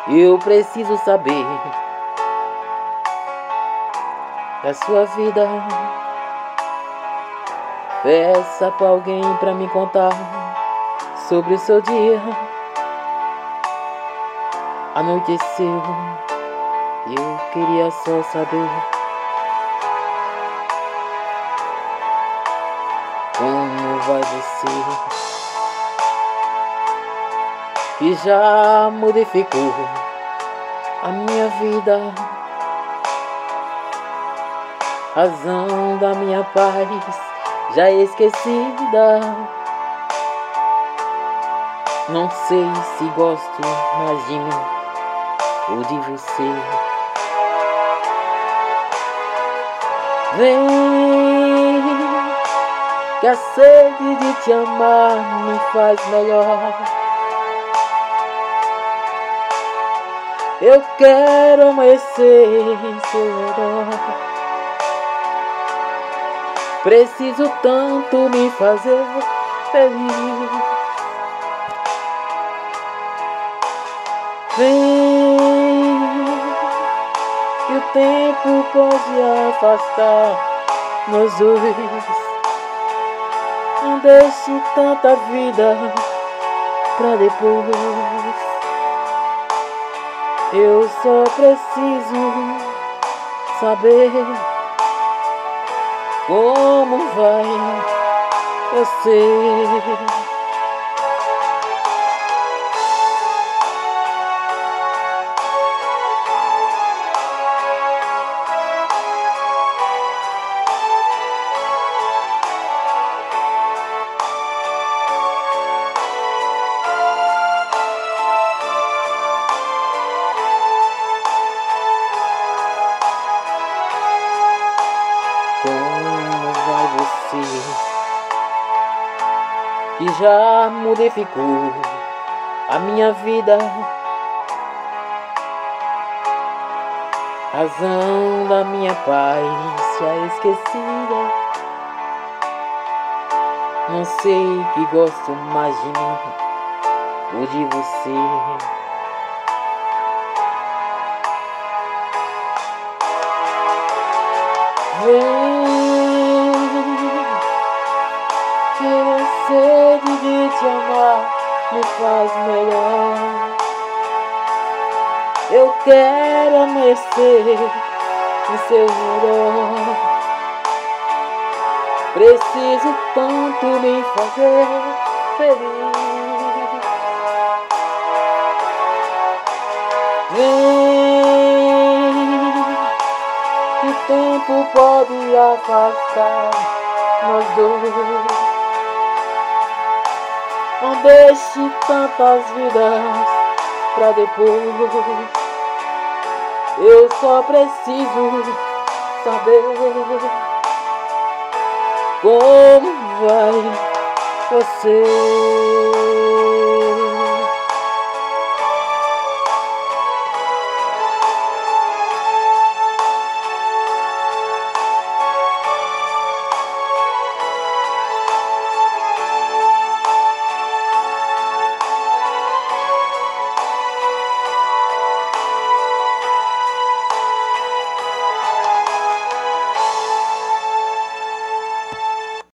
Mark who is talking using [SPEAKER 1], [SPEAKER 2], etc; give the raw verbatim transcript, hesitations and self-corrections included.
[SPEAKER 1] Eu preciso saber da sua vida. Peça pra alguém pra me contar sobre o seu dia. Anoiteceu, eu queria só saber como vai você, que já modificou a minha vida, razão da minha paz já esquecida. Não sei se gosto mais de mim ou de você. Vem, que a sede de te amar me faz melhor. Eu quero amanhecer em seu redor. Preciso tanto me fazer feliz. Vem, que o tempo pode afastar nós dois. Não deixe tanta vida pra depois. Eu só preciso saber como vai você. Como vai você, que já modificou a minha vida, razão da minha paz já esquecida. Não sei que gosto mais de mim ou de você. Vem, que a sede de te amar me faz melhor. Eu quero amanhecer em seu redor. Preciso tanto me fazer feliz. Vem, que o tempo pode afastar nós dois. Não deixe tantas vidas pra depois. Eu só preciso saber como vai você.